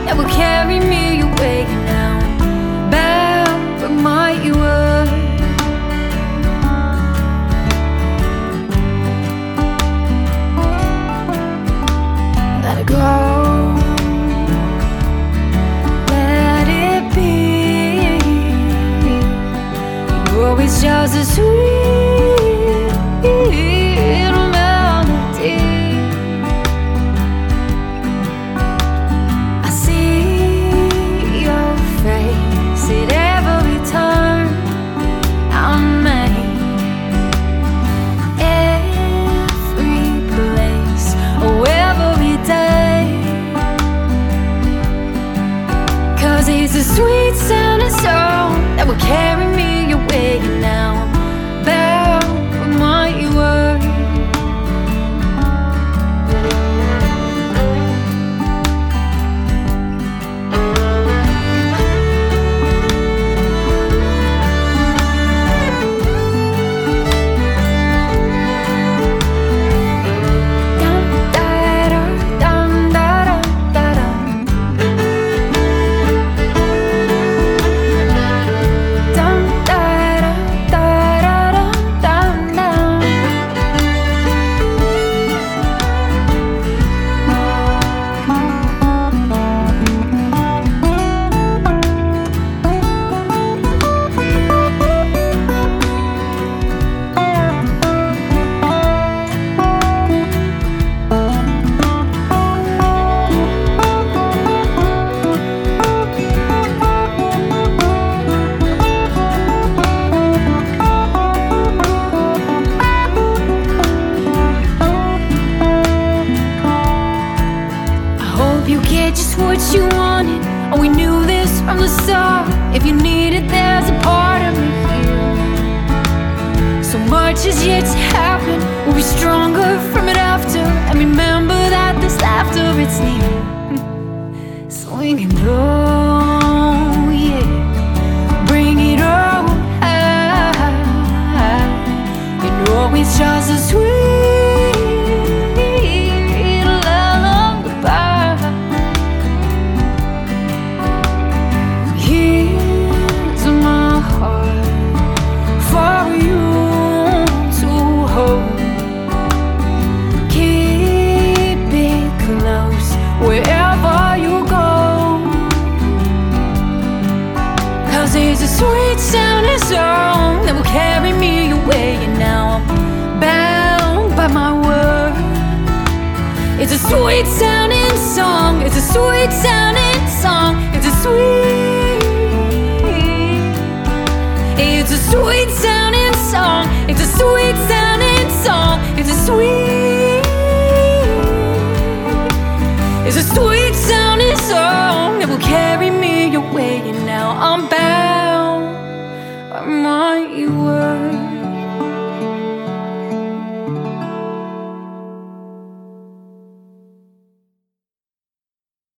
that will carry me away. Now I'm bound by my word. Let it go, let it be. You always just a sweet melody. I see your face at every turn I make, every place, oh every day. 'Cause it's a sweet sounding song that will carry me away. Now I'm bound by my word. You get just what you wanted. Oh, we knew this from the start. If you need it, there's a part of me here. So much is yet to happen. We'll be stronger from it after. And remember that this laughter, it's near. Swinging low, yeah. Bring it on high. You know it's just a sweet wherever you go. 'Cause it's a sweet sounding song that will carry me away. And now I'm bound by my word. It's a sweet sounding song. It's a sweet sounding song. It's a sweet. It's a sweet sounding song. It's a sweet sounding song. It's a sweet. It's a sweet sounding song that will carry me away. And now I'm bound by my word.